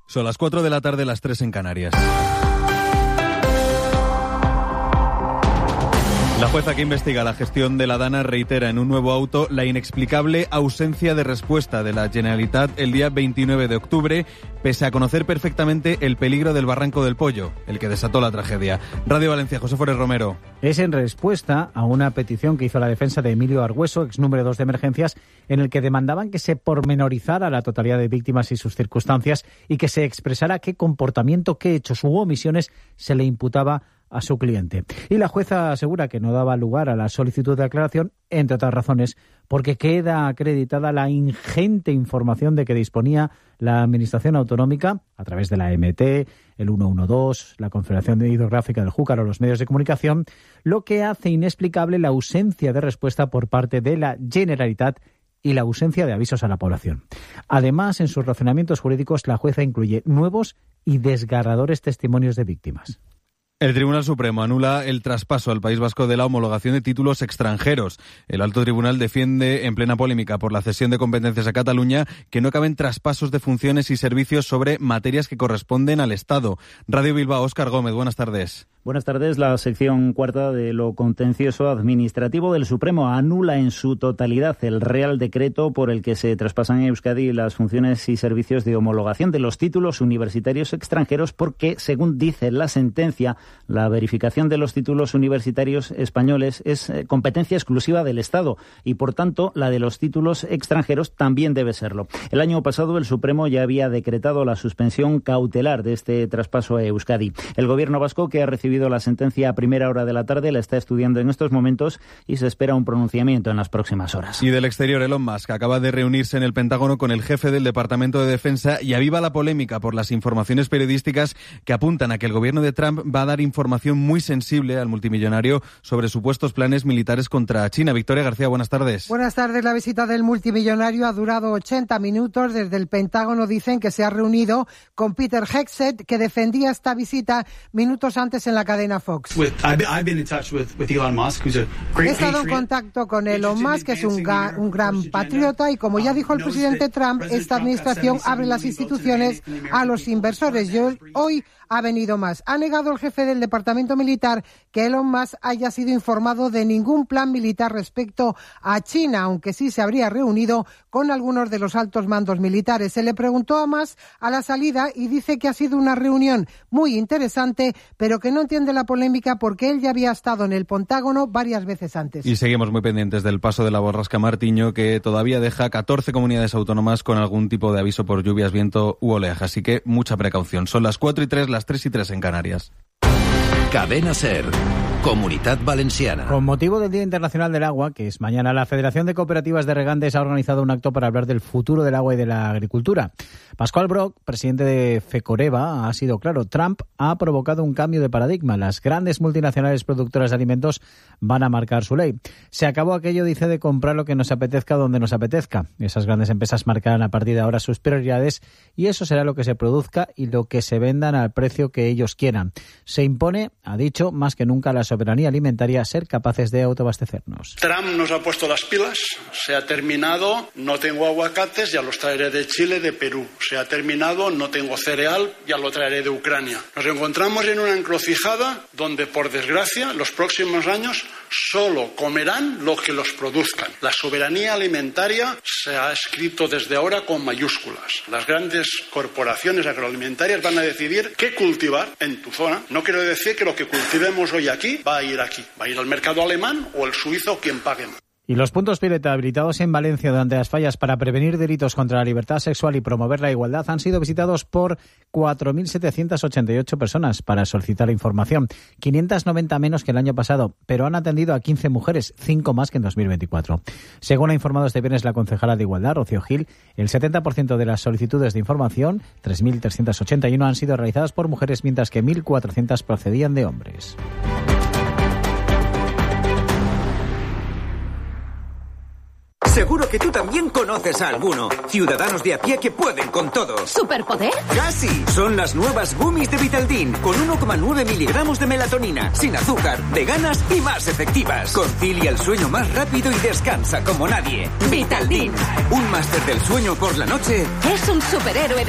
Son las 4 de la tarde, las 3 en Canarias. La jueza que investiga la gestión de la Dana reitera en un nuevo auto la inexplicable ausencia de respuesta de la Generalitat el día 29 de octubre, pese a conocer perfectamente el peligro del Barranco del Pollo, el que desató la tragedia. Radio Valencia, José Forés Romero. Es en respuesta a una petición que hizo la defensa de Emilio Argüeso, ex número 2 de emergencias, en el que demandaban que se pormenorizara la totalidad de víctimas y sus circunstancias y que se expresara qué comportamiento, qué hechos u omisiones se le imputaba a su cliente. Y la jueza asegura que no daba lugar a la solicitud de aclaración, entre otras razones, porque queda acreditada la ingente información de que disponía la Administración Autonómica a través de la MT, el 112, la Confederación Hidrográfica del Júcar o los medios de comunicación, lo que hace inexplicable la ausencia de respuesta por parte de la Generalitat y la ausencia de avisos a la población. Además, en sus razonamientos jurídicos, la jueza incluye nuevos y desgarradores testimonios de víctimas. El Tribunal Supremo anula el traspaso al País Vasco de la homologación de títulos extranjeros. El Alto Tribunal defiende, en plena polémica por la cesión de competencias a Cataluña, que no caben traspasos de funciones y servicios sobre materias que corresponden al Estado. Radio Bilbao, Óscar Gómez, buenas tardes. Buenas tardes. La sección cuarta de lo contencioso administrativo del Supremo anula en su totalidad el Real Decreto por el que se traspasan a Euskadi las funciones y servicios de homologación de los títulos universitarios extranjeros porque, según dice la sentencia, la verificación de los títulos universitarios españoles es competencia exclusiva del Estado y, por tanto, la de los títulos extranjeros también debe serlo. El año pasado el Supremo ya había decretado la suspensión cautelar de este traspaso a Euskadi. El Gobierno vasco, que ha recibido la sentencia a primera hora de la tarde, la está estudiando en estos momentos y se espera un pronunciamiento en las próximas horas. Y del exterior, Elon Musk acaba de reunirse en el Pentágono con el jefe del Departamento de Defensa y aviva la polémica por las informaciones periodísticas que apuntan a que el gobierno de Trump va a dar información muy sensible al multimillonario sobre supuestos planes militares contra China. Victoria García, buenas tardes. Buenas tardes. La visita del multimillonario ha durado 80 minutos. Desde el Pentágono dicen que se ha reunido con Peter Hegseth, que defendía esta visita minutos antes en la cadena Fox. He estado en contacto con Elon Musk, que es un gran patriota, y como ya dijo el presidente Trump, esta administración abre las instituciones a los inversores. Hoy ha venido más. Ha negado el jefe del Departamento Militar que Elon Musk haya sido informado de ningún plan militar respecto a China, aunque sí se habría reunido con algunos de los altos mandos militares. Se le preguntó a Musk a la salida y dice que ha sido una reunión muy interesante, pero que no entiende la polémica porque él ya había estado en el Pentágono varias veces antes. Y seguimos muy pendientes del paso de la borrasca Martiño, que todavía deja 14 comunidades autónomas con algún tipo de aviso por lluvias, viento u oleaje. Así que mucha precaución. Son las 4:03, las 3:03 en Canarias. Cadena SER, Comunitat Valenciana. Con motivo del Día Internacional del Agua, que es mañana, la Federación de Cooperativas de Regantes ha organizado un acto para hablar del futuro del agua y de la agricultura. Pascual Brock, presidente de FECOREVA, ha sido claro: Trump ha provocado un cambio de paradigma. Las grandes multinacionales productoras de alimentos van a marcar su ley. Se acabó aquello, dice, de comprar lo que nos apetezca donde nos apetezca. Esas grandes empresas marcarán a partir de ahora sus prioridades y eso será lo que se produzca y lo que se vendan al precio que ellos quieran. Se impone, ha dicho, más que nunca la soberanía alimentaria, ser capaces de autoabastecernos. Trump nos ha puesto las pilas, se ha terminado, no tengo aguacates, ya los traeré de Chile, de Perú. Se ha terminado, no tengo cereal, ya lo traeré de Ucrania. Nos encontramos en una encrucijada donde, por desgracia, los próximos años solo comerán lo que los produzcan. La soberanía alimentaria se ha escrito desde ahora con mayúsculas. Las grandes corporaciones agroalimentarias van a decidir qué cultivar en tu zona. No quiero decir que lo que cultivemos hoy aquí va a ir al mercado alemán o el suizo, quien pague más. Y los puntos pileta habilitados en Valencia durante las fallas para prevenir delitos contra la libertad sexual y promover la igualdad han sido visitados por 4.788 personas para solicitar información. 590 menos que el año pasado, pero han atendido a 15 mujeres, 5 más que en 2024. Según ha informado este viernes la concejala de Igualdad, Rocío Gil, el 70% de las solicitudes de información, 3.381, han sido realizadas por mujeres, mientras que 1.400 procedían de hombres. Seguro que tú también conoces a alguno. Ciudadanos de a pie que pueden con todo. ¿Superpoder? ¡Casi! Son las nuevas gummies de Vitaldin, con 1,9 miligramos de melatonina, sin azúcar, veganas y más efectivas. Concilia el sueño más rápido y descansa como nadie. Vitaldin. Un máster del sueño por la noche. Es un superhéroe.